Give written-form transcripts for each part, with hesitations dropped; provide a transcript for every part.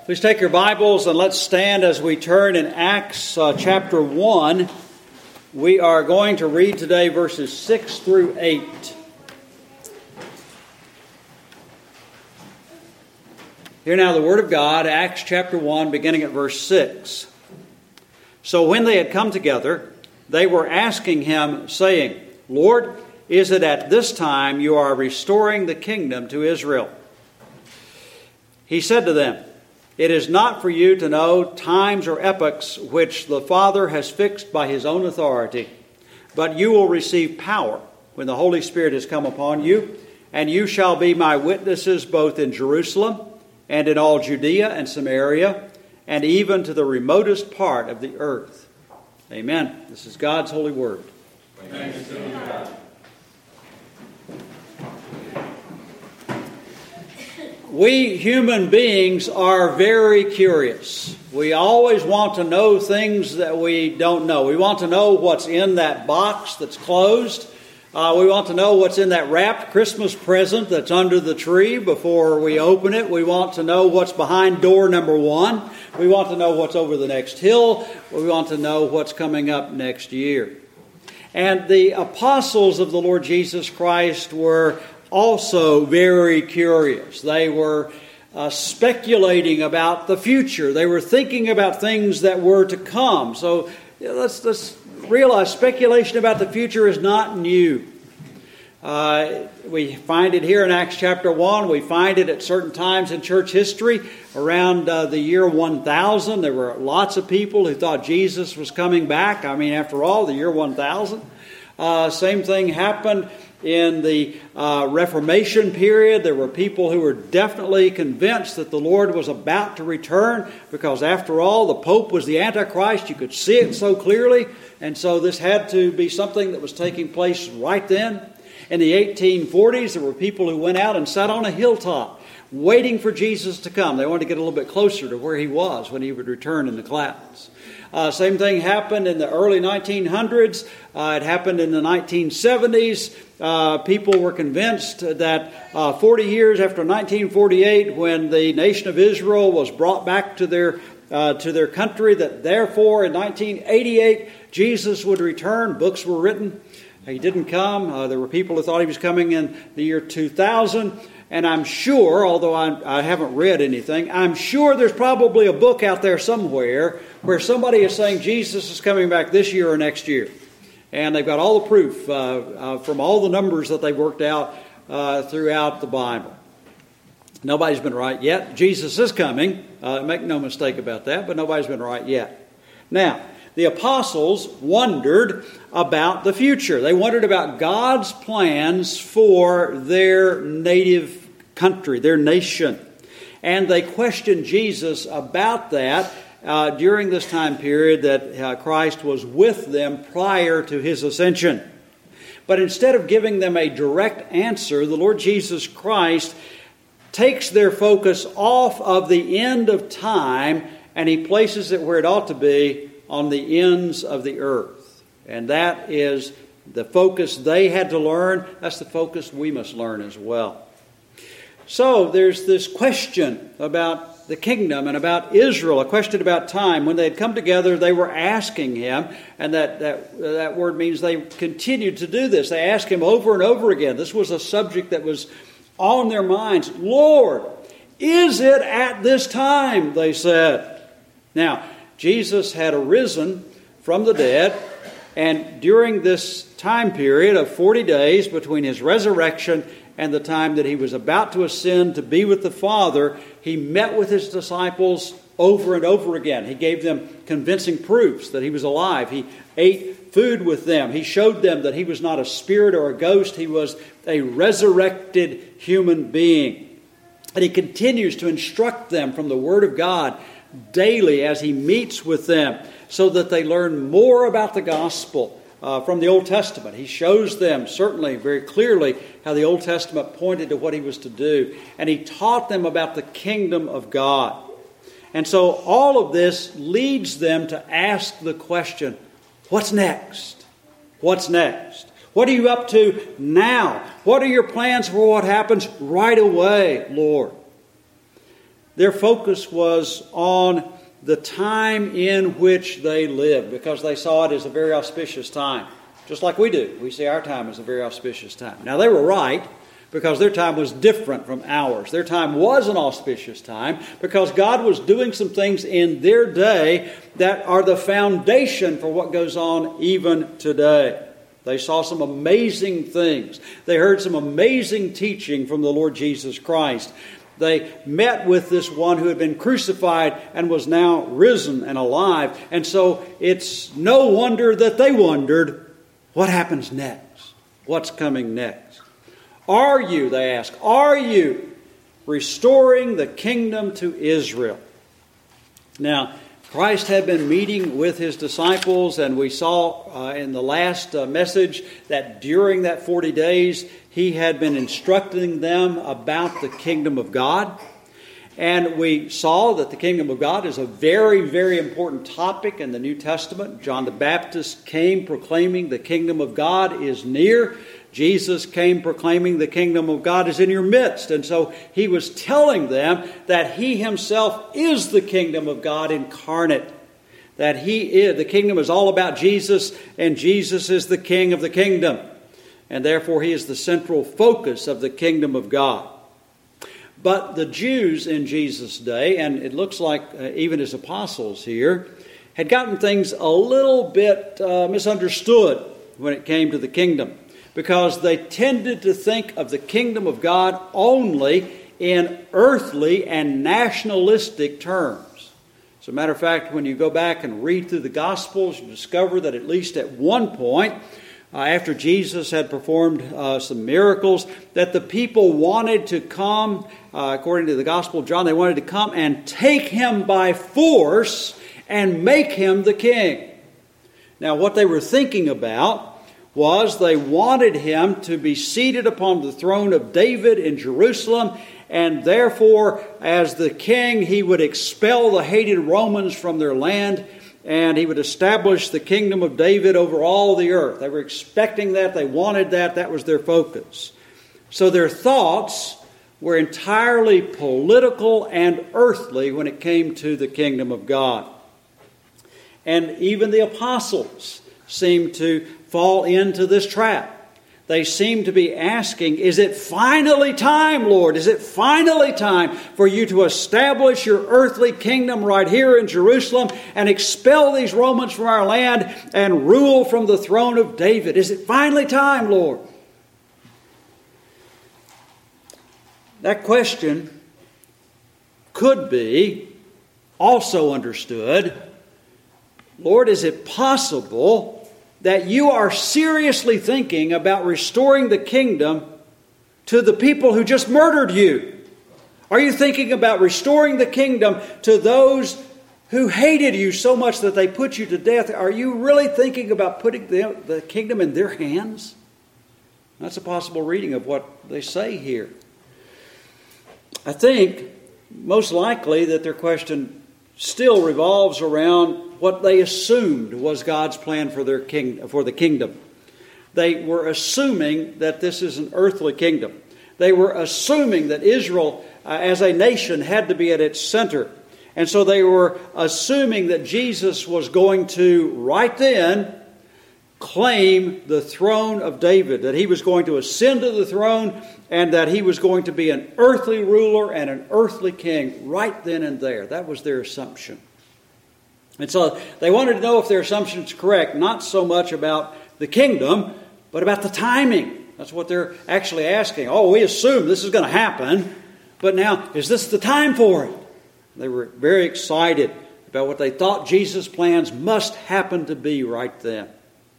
Please take your Bibles and let's stand as we turn in Acts chapter 1. We are going to read today verses 6 through 8. Hear now the Word of God, Acts chapter 1, beginning at verse 6. So when they had come together, they were asking him, saying, Lord, is it at this time you are restoring the kingdom to Israel? He said to them, It is not for you to know times or epochs which the Father has fixed by His own authority, but you will receive power when the Holy Spirit has come upon you, and you shall be my witnesses both in Jerusalem and in all Judea and Samaria, and even to the remotest part of the earth. Amen. This is God's holy word. Thanks be to God. We human beings are very curious. We always want to know things that we don't know. We want to know what's in that box that's closed. We want to know what's in that wrapped Christmas present that's under the tree before we open it. We want to know what's behind door number 1. We want to know what's over the next hill. We want to know what's coming up next year. And the apostles of the Lord Jesus Christ were also very curious. They were speculating about the future. They were thinking about things that were to come. So let's realize speculation about the future is not new. We find it here in Acts chapter 1. We find it at certain times in church history. Around the year 1000, there were lots of people who thought Jesus was coming back. I mean, after all, the year 1000. Same thing happened in the Reformation period. There were people who were definitely convinced that the Lord was about to return because, after all, the Pope was the Antichrist. You could see it so clearly. And so this had to be something that was taking place right then. In the 1840s, there were people who went out and sat on a hilltop waiting for Jesus to come. They wanted to get a little bit closer to where he was when he would return in the clouds. Same thing happened in the early 1900s. It happened in the 1970s. People were convinced that 40 years after 1948, when the nation of Israel was brought back to their country, that therefore in 1988 Jesus would return. Books were written. He didn't come. There were people who thought he was coming in the year 2000. And I'm sure, although I haven't read anything, I'm sure there's probably a book out there somewhere where somebody is saying Jesus is coming back this year or next year. And they've got all the proof from all the numbers that they've worked out throughout the Bible. Nobody's been right yet. Jesus is coming. Make no mistake about that, but nobody's been right yet. Now, the apostles wondered about the future. They wondered about God's plans for their native country, their nation. And they questioned Jesus about that during this time period that Christ was with them prior to his ascension. But instead of giving them a direct answer, the Lord Jesus Christ takes their focus off of the end of time and he places it where it ought to be, on the ends of the earth. And that is the focus they had to learn. That's the focus we must learn as well. So there's this question about the kingdom and about Israel, a question about time. When they had come together, they were asking him, and that word means they continued to do this. They asked him over and over again. This was a subject that was on their minds. Lord, is it at this time? They said. Now, Jesus had arisen from the dead, and during this time period of 40 days between his resurrection and the time that he was about to ascend to be with the Father, he met with his disciples over and over again. He gave them convincing proofs that he was alive. He ate food with them. He showed them that he was not a spirit or a ghost. He was a resurrected human being. And he continues to instruct them from the Word of God daily as he meets with them so that they learn more about the gospel from the Old Testament. He shows them certainly very clearly how the Old Testament pointed to what he was to do. And he taught them about the kingdom of God. And so all of this leads them to ask the question, what's next? What's next? What are you up to now? What are your plans for what happens right away, Lord? Their focus was on the time in which they lived, because they saw it as a very auspicious time. Just like we do. We see our time as a very auspicious time. Now, they were right, because their time was different from ours. Their time was an auspicious time because God was doing some things in their day that are the foundation for what goes on even today. They saw some amazing things. They heard some amazing teaching from the Lord Jesus Christ. They met with this one who had been crucified and was now risen and alive. And so it's no wonder that they wondered, what happens next? What's coming next? Are you, they ask, are you restoring the kingdom to Israel? Now, Christ had been meeting with His disciples, and we saw in the last message that during that 40 days, He had been instructing them about the kingdom of God. And we saw that the kingdom of God is a very, very important topic in the New Testament. John the Baptist came proclaiming the kingdom of God is near. Jesus came proclaiming the kingdom of God is in your midst. And so He was telling them that He Himself is the kingdom of God incarnate. That the kingdom is all about Jesus, and Jesus is the King of the kingdom. And therefore He is the central focus of the kingdom of God. But the Jews in Jesus' day, and it looks like even His apostles here, had gotten things a little bit misunderstood when it came to the kingdom, because they tended to think of the kingdom of God only in earthly and nationalistic terms. As a matter of fact, when you go back and read through the Gospels, you discover that at least at one point, after Jesus had performed some miracles, that the people wanted to come, according to the Gospel of John, they wanted to come and take Him by force and make Him the king. Now, what they were thinking about was they wanted Him to be seated upon the throne of David in Jerusalem, and therefore, as the king, He would expel the hated Romans from their land, and He would establish the kingdom of David over all the earth. They were expecting that. They wanted that. That was their focus. So their thoughts were entirely political and earthly when it came to the kingdom of God. And even the apostles seemed to fall into this trap. They seem to be asking, is it finally time, Lord? Is it finally time for you to establish your earthly kingdom right here in Jerusalem and expel these Romans from our land and rule from the throne of David? Is it finally time, Lord? That question could be also understood, Lord, is it possible that you are seriously thinking about restoring the kingdom to the people who just murdered you? Are you thinking about restoring the kingdom to those who hated you so much that they put you to death? Are you really thinking about putting the kingdom in their hands? That's a possible reading of what they say here. I think most likely that their question still revolves around what they assumed was God's plan for their for the kingdom. They were assuming that this is an earthly kingdom. They were assuming that Israel as a nation had to be at its center. And so they were assuming that Jesus was going to, right then, claim the throne of David, that He was going to ascend to the throne, and that He was going to be an earthly ruler and an earthly king right then and there. That was their assumption. And so they wanted to know if their assumption is correct, not so much about the kingdom, but about the timing. That's what they're actually asking. Oh, we assume this is going to happen, but now, is this the time for it? They were very excited about what they thought Jesus' plans must happen to be right then.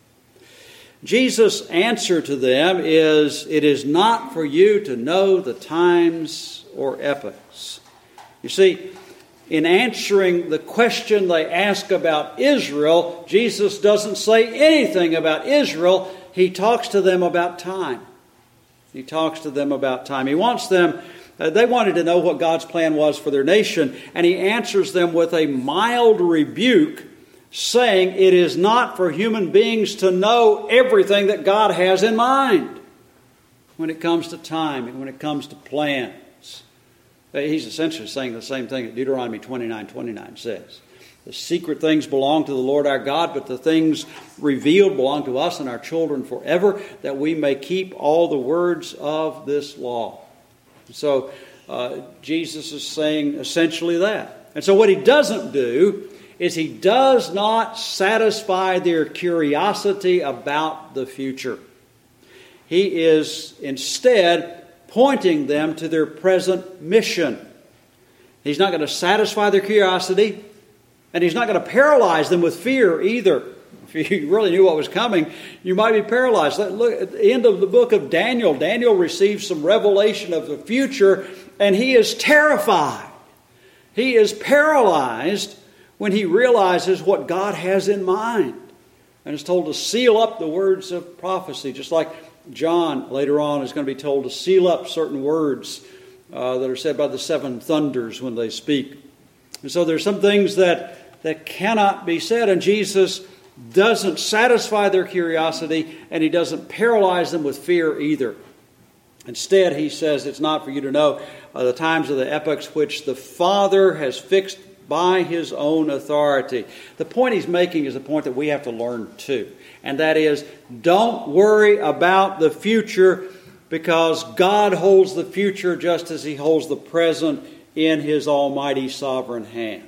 Jesus' answer to them is, it is not for you to know the times or epochs. You see, in answering the question they ask about Israel, Jesus doesn't say anything about Israel. He talks to them about time. He talks to them about time. He wants them, they wanted to know what God's plan was for their nation, and He answers them with a mild rebuke, saying it is not for human beings to know everything that God has in mind when it comes to time and when it comes to plans. He's essentially saying the same thing that Deuteronomy 29:29 says. The secret things belong to the Lord our God, but the things revealed belong to us and our children forever, that we may keep all the words of this law. So Jesus is saying essentially that. And so what he doesn't do is he does not satisfy their curiosity about the future. He is instead pointing them to their present mission. He's not going to satisfy their curiosity, and he's not going to paralyze them with fear either. If you really knew what was coming, you might be paralyzed. Look at the end of the book of Daniel. Daniel receives some revelation of the future, and he is terrified. He is paralyzed when he realizes what God has in mind, and is told to seal up the words of prophecy, just like John later on is going to be told to seal up certain words that are said by the seven thunders when they speak. And so there's some things that cannot be said, and Jesus doesn't satisfy their curiosity, and he doesn't paralyze them with fear either. Instead, he says it's not for you to know the times of the epochs which the Father has fixed by his own authority. The point he's making is a point that we have to learn too. And that is, don't worry about the future, because God holds the future just as he holds the present in his almighty sovereign hand.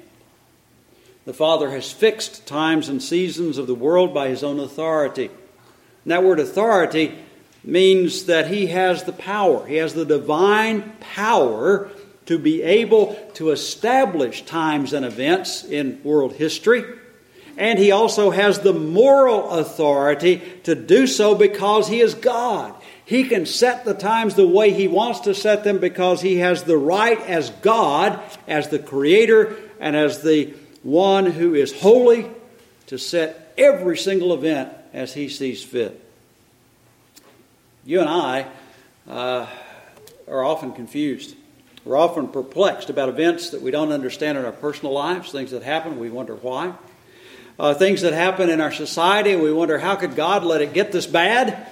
The Father has fixed times and seasons of the world by his own authority. And that word authority means that he has the power. He has the divine power to be able to establish times and events in world history. And he also has the moral authority to do so because he is God. He can set the times the way he wants to set them because he has the right as God, as the Creator, and as the one who is holy, to set every single event as he sees fit. You and I are often confused. We're often perplexed about events that we don't understand in our personal lives, things that happen, we wonder why. Things that happen in our society, we wonder how could God let it get this bad?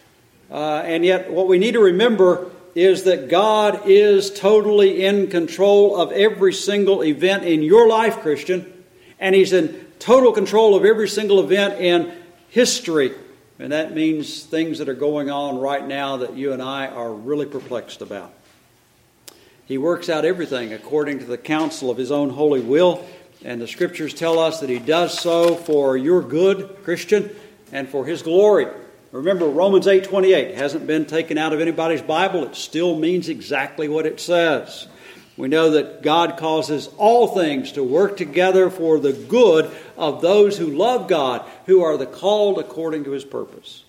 And yet what we need to remember is that God is totally in control of every single event in your life, Christian, and he's in total control of every single event in history. And that means things that are going on right now that you and I are really perplexed about. He works out everything according to the counsel of his own holy will, and the Scriptures tell us that he does so for your good, Christian, and for his glory. Remember, Romans 8:28 hasn't been taken out of anybody's Bible. It still means exactly what it says. We know that God causes all things to work together for the good of those who love God, who are the called according to his purpose.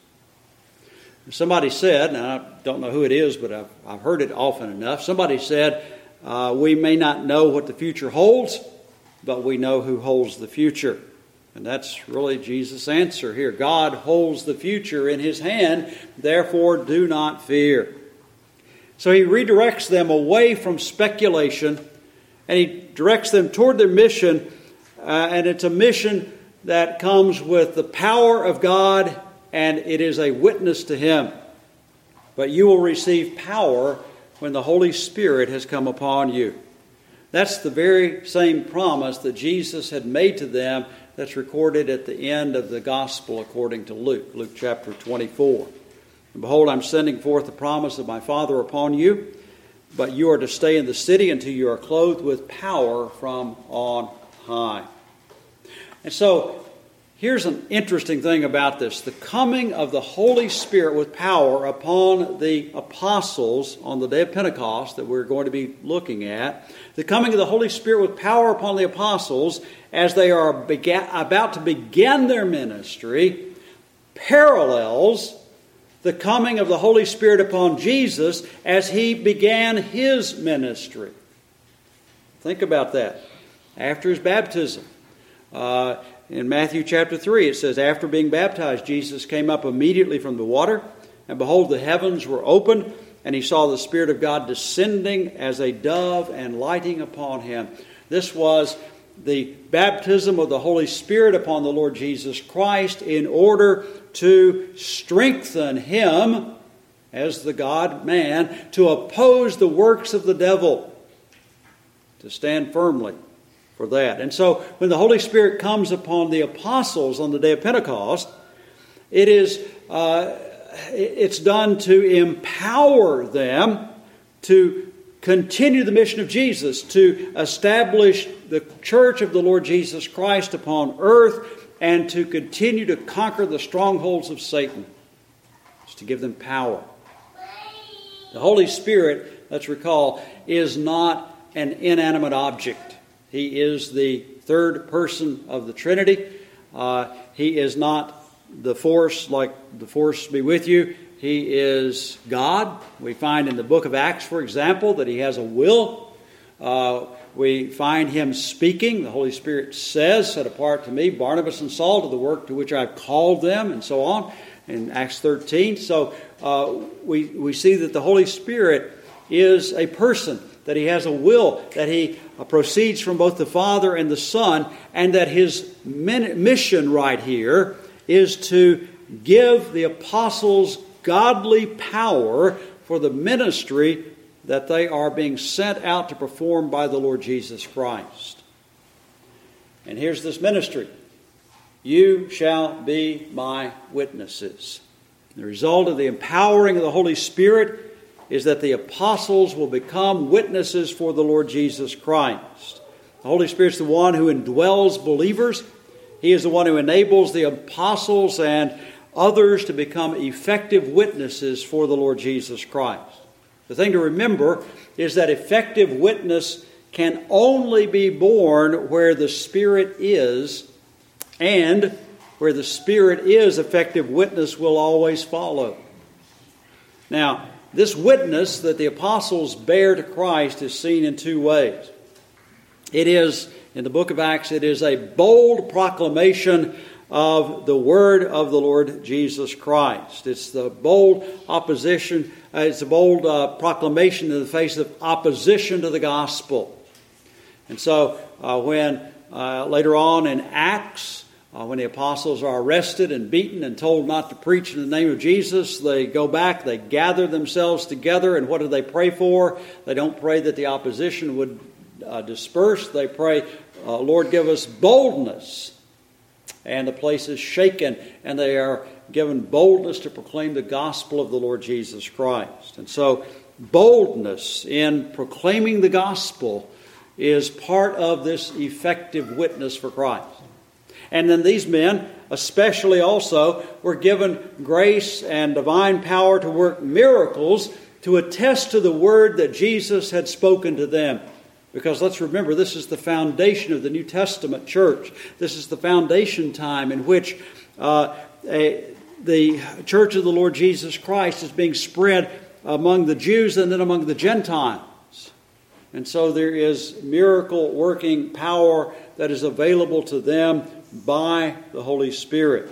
Somebody said, and I don't know who it is, but I've heard it often enough. Somebody said, we may not know what the future holds, but we know who holds the future. And that's really Jesus' answer here. God holds the future in his hand, therefore do not fear. So he redirects them away from speculation, and he directs them toward their mission, and it's a mission that comes with the power of God, and it is a witness to him. But you will receive power when the Holy Spirit has come upon you. That's the very same promise that Jesus had made to them that's recorded at the end of the Gospel according to Luke, Luke chapter 24. And behold, I'm sending forth the promise of my Father upon you, but you are to stay in the city until you are clothed with power from on high. And so, here's an interesting thing about this. The coming of the Holy Spirit with power upon the apostles on the day of Pentecost that we're going to be looking at, the coming of the Holy Spirit with power upon the apostles as they are about to begin their ministry parallels the coming of the Holy Spirit upon Jesus as he began his ministry. Think about that. After his baptism, in Matthew chapter 3, it says, after being baptized, Jesus came up immediately from the water, and behold, the heavens were opened, and he saw the Spirit of God descending as a dove and lighting upon him. This was the baptism of the Holy Spirit upon the Lord Jesus Christ in order to strengthen him as the God-man to oppose the works of the devil. to stand firmly for that. And so when the Holy Spirit comes upon the apostles on the day of Pentecost, it's done to empower them to continue the mission of Jesus, to establish the church of the Lord Jesus Christ upon earth, and to continue to conquer the strongholds of Satan. It's to give them power. The Holy Spirit, let's recall, is not an inanimate object. He is the third person of the Trinity. He is not the force like the force be with you. He is God. We find in the book of Acts, for example, that He has a will. We find Him speaking. The Holy Spirit says, "Set apart to me Barnabas and Saul to the work to which I've called them," and so on, in Acts 13. So we see that the Holy Spirit is a person, that He has a will, that He proceeds from both the Father and the Son, and that His mission right here is to give the apostles godly power for the ministry that they are being sent out to perform by the Lord Jesus Christ. And here's this ministry. You shall be my witnesses. The result of the empowering of the Holy Spirit is that the apostles will become witnesses for the Lord Jesus Christ. The Holy Spirit is the one who indwells believers. He is the one who enables the apostles and others to become effective witnesses for the Lord Jesus Christ. The thing to remember is that effective witness can only be born where the Spirit is, and where the Spirit is, effective witness will always follow. Now, this witness that the apostles bear to Christ is seen in two ways. It is, in the book of Acts, it is a bold proclamation of the word of the Lord Jesus Christ. It's the bold opposition, it's a bold proclamation in the face of opposition to the gospel. And so when later on in Acts, when the apostles are arrested and beaten and told not to preach in the name of Jesus, they go back, they gather themselves together, and what do they pray for? They don't pray that the opposition would disperse. They pray, Lord, give us boldness. And the place is shaken, and they are given boldness to proclaim the gospel of the Lord Jesus Christ. And so boldness in proclaiming the gospel is part of this effective witness for Christ. And then these men, especially also, were given grace and divine power to work miracles to attest to the word that Jesus had spoken to them. Because let's remember, this is the foundation of the New Testament church. This is the foundation time in which the church of the Lord Jesus Christ is being spread among the Jews and then among the Gentiles. And so there is miracle working power that is available to them by the Holy Spirit.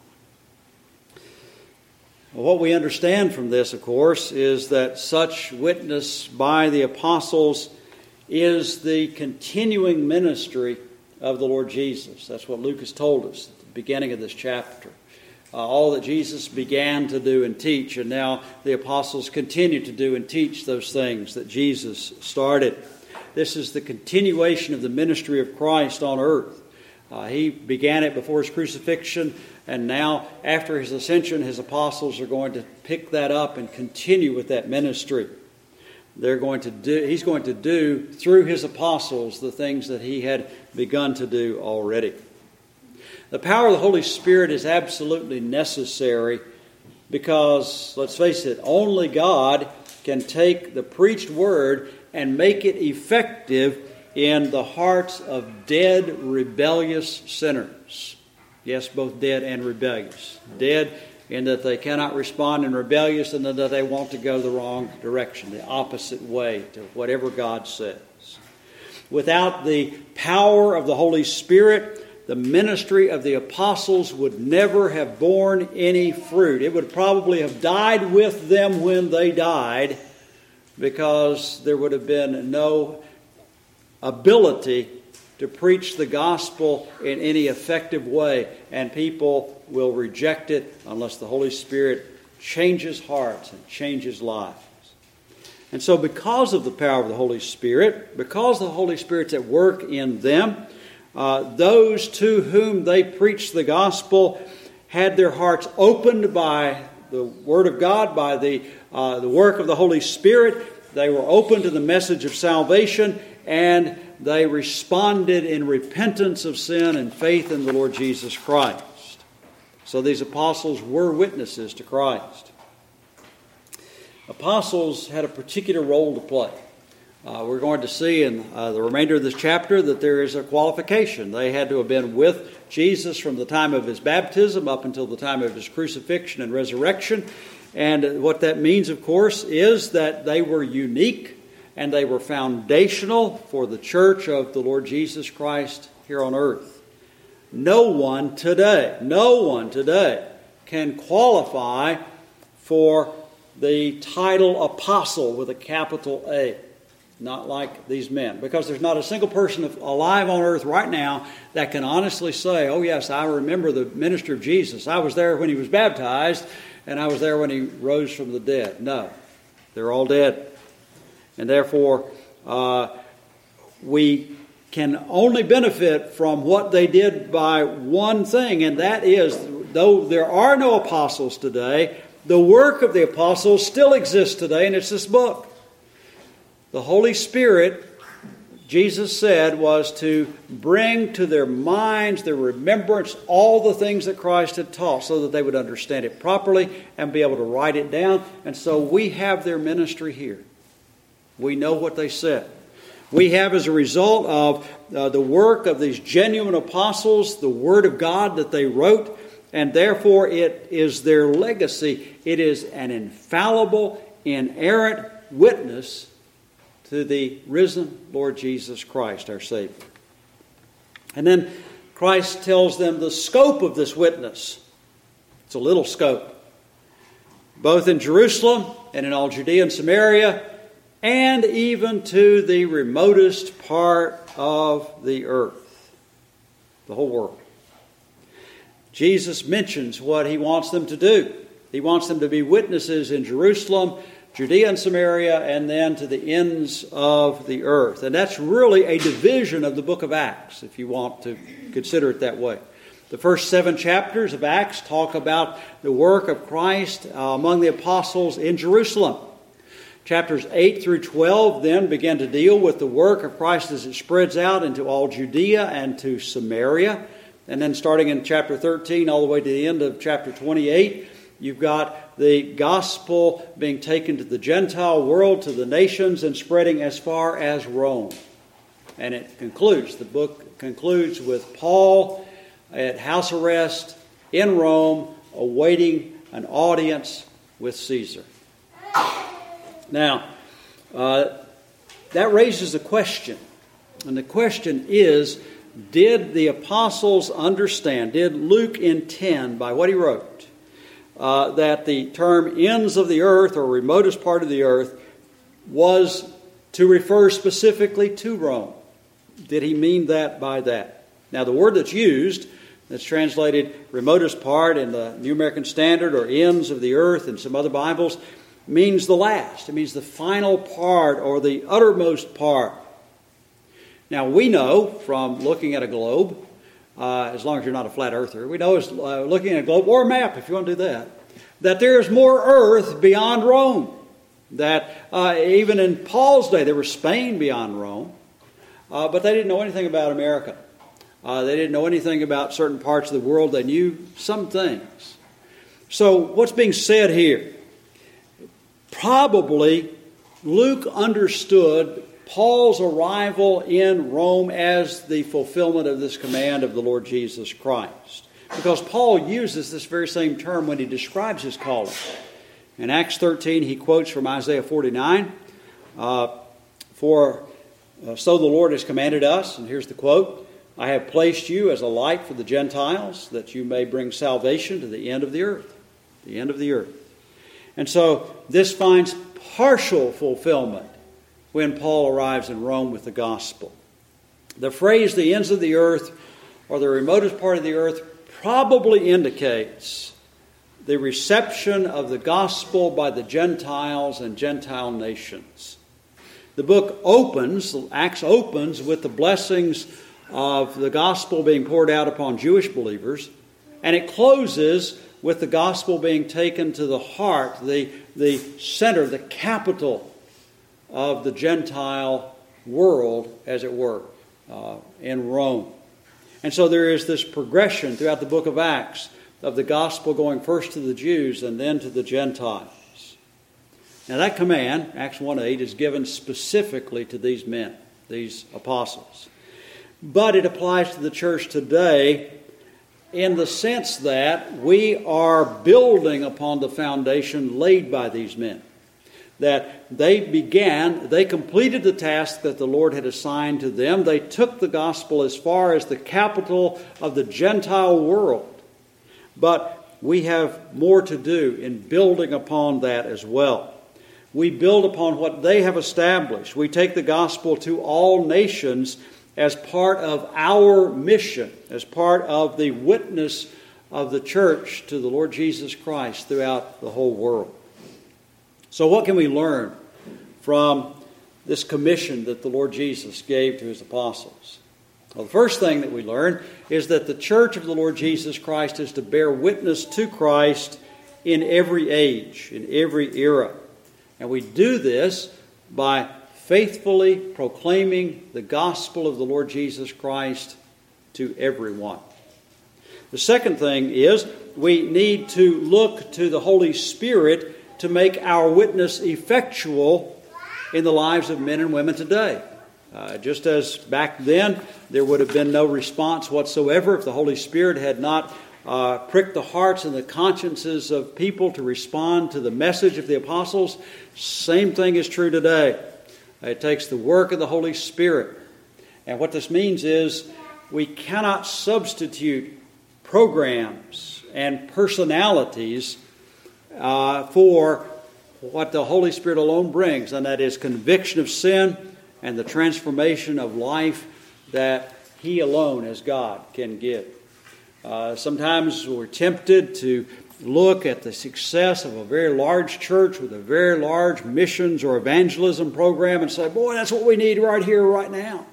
What we understand from this, of course, is that such witness by the apostles is the continuing ministry of the Lord Jesus. That's what Luke has told us at the beginning of this chapter. All that Jesus began to do and teach, and now the apostles continue to do and teach those things that Jesus started. This is the continuation of the ministry of Christ on earth. He began it before His crucifixion, and now after His ascension, His apostles are going to pick that up and continue with that ministry. He's going to do through His apostles the things that He had begun to do already. The power of the Holy Spirit is absolutely necessary because, let's face it, only God can take the preached word and make it effective in the hearts of dead, rebellious sinners. Yes, both dead and rebellious. Dead in that they cannot respond, and rebellious in that they want to go the wrong direction, the opposite way to whatever God says. Without the power of the Holy Spirit, the ministry of the apostles would never have borne any fruit. It would probably have died with them when they died, because there would have been no ability to preach the gospel in any effective way, and people will reject it unless the Holy Spirit changes hearts and changes lives. And so because of the power of the Holy Spirit, because the Holy Spirit's at work in them, those to whom they preached the gospel had their hearts opened by the Word of God, by the work of the Holy Spirit. They were open to the message of salvation, and they responded in repentance of sin and faith in the Lord Jesus Christ. So these apostles were witnesses to Christ. Apostles had a particular role to play. We're going to see in the remainder of this chapter that there is a qualification. They had to have been with Jesus from the time of his baptism up until the time of his crucifixion and resurrection. And what that means, of course, is that they were unique and they were foundational for the church of the Lord Jesus Christ here on earth. No one today can qualify for the title apostle with a capital A. Not like these men. Because there's not a single person alive on earth right now that can honestly say, oh yes, I remember the ministry of Jesus. I was there when he was baptized, and I was there when he rose from the dead. No, they're all dead. And therefore, we can only benefit from what they did by one thing, and that is, though there are no apostles today, the work of the apostles still exists today, and it's this book. The Holy Spirit, Jesus said, was to bring to their minds, their remembrance, all the things that Christ had taught so that they would understand it properly and be able to write it down. And so we have their ministry here. We know what they said. We have, as a result of the work of these genuine apostles, the Word of God that they wrote, and therefore it is their legacy. It is an infallible, inerrant witness to the risen Lord Jesus Christ, our Savior. And then Christ tells them the scope of this witness. It's a little scope. Both in Jerusalem and in all Judea and Samaria, and even to the remotest part of the earth. The whole world. Jesus mentions what he wants them to do. He wants them to be witnesses in Jerusalem, Judea and Samaria, and then to the ends of the earth. And that's really a division of the book of Acts, if you want to consider it that way. The first 7 chapters of Acts talk about the work of Christ among the apostles in Jerusalem. Chapters 8 through 12 then begin to deal with the work of Christ as it spreads out into all Judea and to Samaria. And then starting in chapter 13 all the way to the end of chapter 28, you've got the gospel being taken to the Gentile world, to the nations, and spreading as far as Rome. And it concludes, the book concludes with Paul at house arrest in Rome, awaiting an audience with Caesar. Now, that raises a question. And the question is, did the apostles understand, did Luke intend by what he wrote, that the term ends of the earth or remotest part of the earth was to refer specifically to Rome? Did he mean that by that? Now, the word that's used, that's translated remotest part in the New American Standard or ends of the earth in some other Bibles, means the last. It means the final part or the uttermost part. Now, we know from looking at a globe, as long as you're not a flat earther, we know looking at a globe or a map, if you want to do that, that there's more earth beyond Rome. That even in Paul's day, there was Spain beyond Rome, but they didn't know anything about America. They didn't know anything about certain parts of the world. They knew some things. So what's being said here? Probably Luke understood Paul's arrival in Rome as the fulfillment of this command of the Lord Jesus Christ. Because Paul uses this very same term when he describes his calling. In Acts 13, he quotes from Isaiah 49, so the Lord has commanded us, and here's the quote, I have placed you as a light for the Gentiles, that you may bring salvation to the end of the earth. The end of the earth. And so this finds partial fulfillment when Paul arrives in Rome with the gospel. The phrase, the ends of the earth, or the remotest part of the earth, probably indicates the reception of the gospel by the Gentiles and Gentile nations. The book opens, Acts opens with the blessings of the gospel being poured out upon Jewish believers, and it closes with the gospel being taken to the heart, the center, the capital of the Gentile world, as it were, in Rome. And so there is this progression throughout the book of Acts of the gospel going first to the Jews and then to the Gentiles. Now that command, Acts 1:8, is given specifically to these men, these apostles. But it applies to the church today in the sense that we are building upon the foundation laid by these men. That they completed the task that the Lord had assigned to them. They took the gospel as far as the capital of the Gentile world. But we have more to do in building upon that as well. We build upon what they have established. We take the gospel to all nations as part of our mission, as part of the witness of the church to the Lord Jesus Christ throughout the whole world. So what can we learn from this commission that the Lord Jesus gave to His apostles? Well, the first thing that we learn is that the church of the Lord Jesus Christ is to bear witness to Christ in every age, in every era. And we do this by faithfully proclaiming the gospel of the Lord Jesus Christ to everyone. The second thing is we need to look to the Holy Spirit to make our witness effectual in the lives of men and women today. Just as back then there would have been no response whatsoever if the Holy Spirit had not pricked the hearts and the consciences of people to respond to the message of the apostles, same thing is true today. It takes the work of the Holy Spirit. And what this means is we cannot substitute programs and personalities for what the Holy Spirit alone brings, and that is conviction of sin and the transformation of life that He alone, as God, can give. Sometimes we're tempted to look at the success of a very large church with a very large missions or evangelism program and say, boy, that's what we need right here, right now.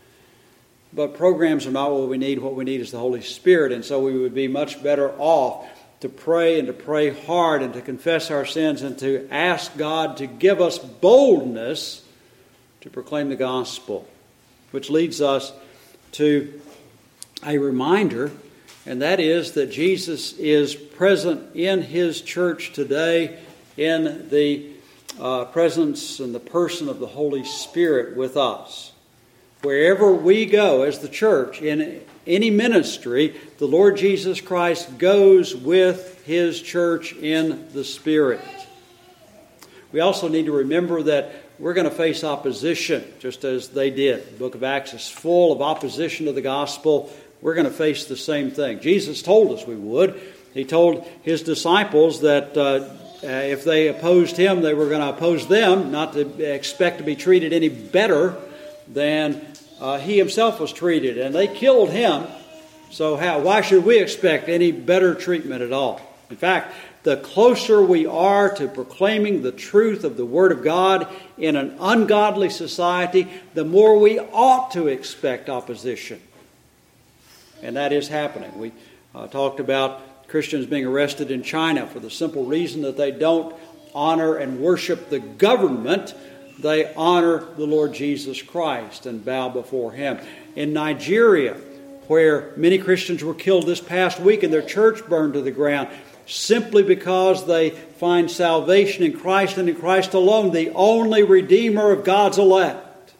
But programs are not what we need. What we need is the Holy Spirit. And so we would be much better off to pray and to pray hard and to confess our sins and to ask God to give us boldness to proclaim the gospel. Which leads us to a reminder, and that is that Jesus is present in His church today in the presence and the person of the Holy Spirit with us. Wherever we go as the church, in any ministry, the Lord Jesus Christ goes with His church in the Spirit. We also need to remember that we're going to face opposition, just as they did. The book of Acts is full of opposition to the gospel. We're going to face the same thing. Jesus told us we would. He told His disciples that if they opposed Him, they were going to oppose them, not to expect to be treated any better than He Himself was treated. And they killed Him, so why should we expect any better treatment at all? In fact, the closer we are to proclaiming the truth of the Word of God in an ungodly society, the more we ought to expect opposition. And that is happening. We talked about Christians being arrested in China for the simple reason that they don't honor and worship the government. They honor the Lord Jesus Christ and bow before Him. In Nigeria, where many Christians were killed this past week and their church burned to the ground, simply because they find salvation in Christ and in Christ alone, the only Redeemer of God's elect.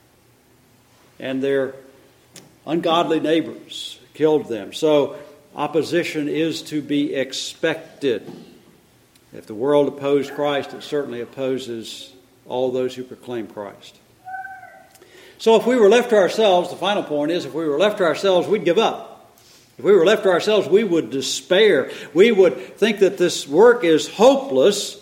And their ungodly neighbors killed them. So opposition is to be expected. If the world opposed Christ, it certainly opposes all those who proclaim Christ. So if we were left to ourselves, the final point is, if we were left to ourselves, we'd give up. If we were left to ourselves, we would despair. We would think that this work is hopeless,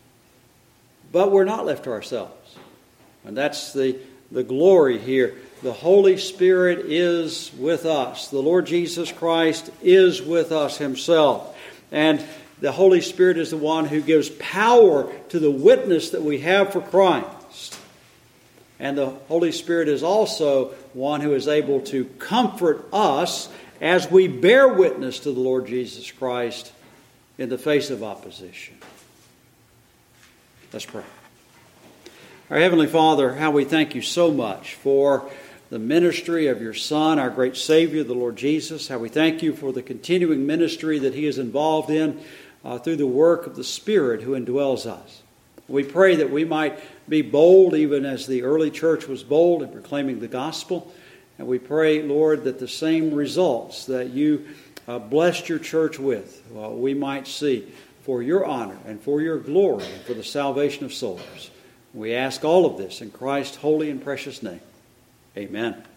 but we're not left to ourselves. And that's the glory here. The Holy Spirit is with us. The Lord Jesus Christ is with us Himself. And the Holy Spirit is the one who gives power to the witness that we have for Christ. And the Holy Spirit is also one who is able to comfort us as we bear witness to the Lord Jesus Christ in the face of opposition. Let's pray. Our Heavenly Father, how we thank you so much for the ministry of your Son, our great Savior, the Lord Jesus. How we thank you for the continuing ministry that He is involved in through the work of the Spirit who indwells us. We pray that we might be bold, even as the early church was bold in proclaiming the gospel. And we pray, Lord, that the same results that you blessed your church with, we might see for your honor and for your glory and for the salvation of souls. We ask all of this in Christ's holy and precious name. Amen.